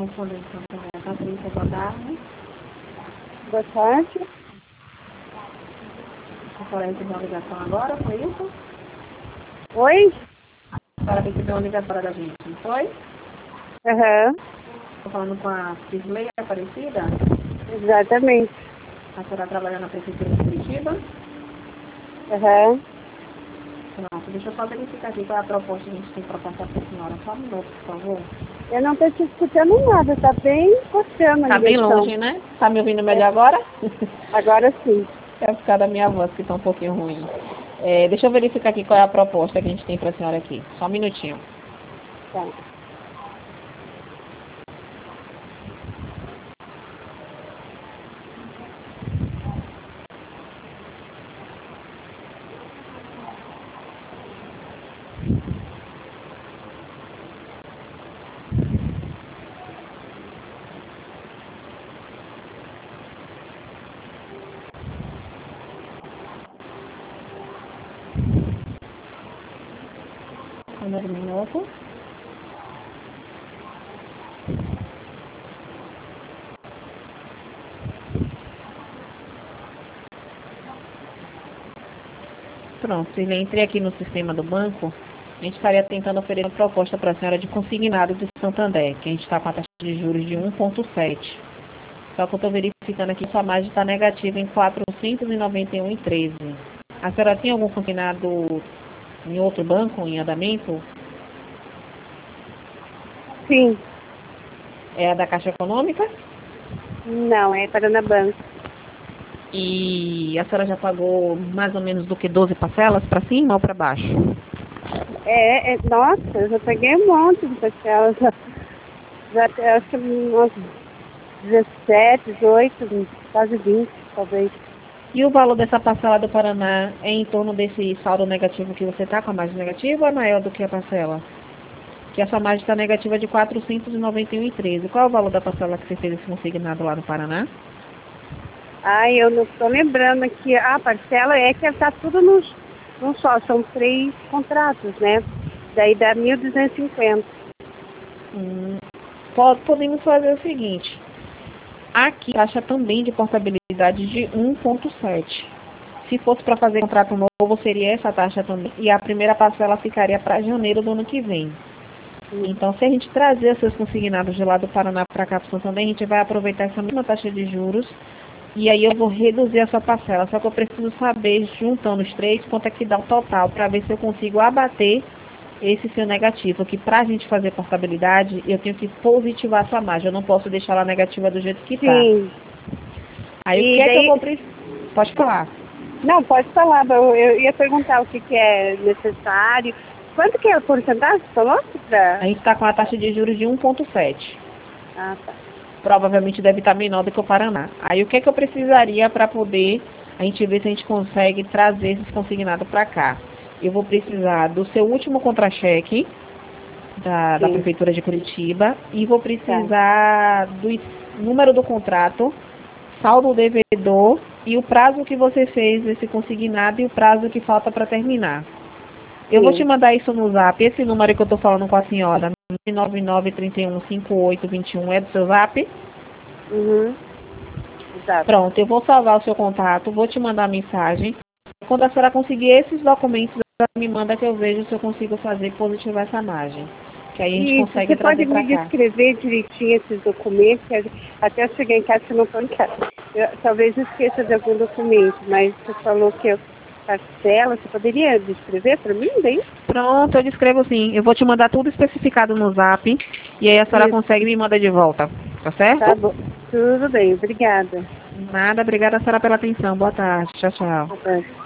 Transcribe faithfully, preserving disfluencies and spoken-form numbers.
Vamos fazer então, Patrícia, boa tarde. Boa tarde. A senhora recebeu uma ligação agora, foi isso? Oi? A senhora recebeu uma ligação da gente, não foi? Aham. Uhum. Estou falando com a Cisley Aparecida. Exatamente. A senhora trabalha na Prefeitura de Curitiba? Aham. Uhum. Pronto, deixa eu só verificar aqui qual é a proposta que a gente tem para passar para a senhora. Só um minuto, por favor. Eu não estou te escutando nada, tá bem cortando a Tá bem ligação. longe, né? Tá me ouvindo melhor É. agora? Agora sim. É por causa da minha voz, que tá um pouquinho ruim. É, deixa eu verificar aqui qual é a proposta que a gente tem para a senhora aqui. Só um minutinho. Tá. Um minuto. Pronto, se ele entrei aqui no sistema do banco, a gente estaria tentando oferecer uma proposta para a senhora de consignado de Santander, que a gente está com a taxa de juros de um vírgula sete. Só que eu estou verificando aqui que sua margem está negativa em quatrocentos e noventa e um vírgula treze. A senhora tem algum consignado em outro banco, em andamento? Sim. É a da Caixa Econômica? Não, é Paranabanco. E a senhora já pagou mais ou menos do que doze parcelas, para cima ou para baixo? É, é, nossa, eu já peguei um monte de parcelas. Já, já acho que umas dezessete, dezoito, quase vinte, talvez. E o valor dessa parcela do Paraná é em torno desse saldo negativo que você está com a margem negativa ou é maior do que a parcela? Que a sua margem está negativa de quatrocentos e noventa e um vírgula treze. Qual é o valor da parcela que você fez esse consignado lá no Paraná? Ai, eu não estou lembrando aqui. A parcela é que está tudo nos, num só. São três contratos, né? Daí dá mil duzentos e cinquenta. Hum, pode, podemos fazer o seguinte. Aqui, taxa também de portabilidade de um vírgula sete. Se fosse para fazer contrato novo, seria essa taxa também. E a primeira parcela ficaria para janeiro do ano que vem. Então, se a gente trazer esses consignados de lá do Paraná para cá para Santander, a gente vai aproveitar essa mesma taxa de juros e aí eu vou reduzir essa parcela. Só que eu preciso saber, juntando os três, quanto é que dá o total, para ver se eu consigo abater esse seu negativo. Que para a gente fazer portabilidade, eu tenho que positivar essa margem. Eu não posso deixar ela negativa do jeito que está. Sim. Aí E o que é daí... que eu vou precisar? Pode falar. Não, pode falar. Eu, eu ia perguntar o que, que é necessário. Quanto que é a porcentagem, você falou? Pra... A gente está com a taxa de juros de um vírgula sete. Ah, tá. Provavelmente deve estar menor do que o Paraná. Aí o que é que eu precisaria para poder a gente ver se a gente consegue trazer esses consignados para cá? Eu vou precisar do seu último contra-cheque da, da Prefeitura de Curitiba e vou precisar tá. do número do contrato, saldo devedor e o prazo que você fez esse consignado e o prazo que falta para terminar. Eu Sim. vou te mandar isso no zap, esse número que eu estou falando com a senhora, nove nove três um cinco oito dois um, é do seu zap? Uhum. Exato. Pronto, eu vou salvar o seu contato, vou te mandar a mensagem. Quando a senhora conseguir esses documentos, ela me manda que eu vejo se eu consigo fazer positivar essa margem. Que aí a gente Isso, consegue você trazer pode me cá. descrever direitinho esses documentos, até eu chegar em casa, se não estou em casa. Eu, talvez eu esqueça de algum documento, mas você falou que eu parcela, você poderia descrever para mim, bem? Pronto, eu descrevo sim. Eu vou te mandar tudo especificado no zap e aí a senhora Isso. consegue me mandar de volta, tá certo? Tá bom, tudo bem, obrigada. Nada, obrigada a senhora pela atenção. Boa tarde, tchau, tchau. Boa tarde.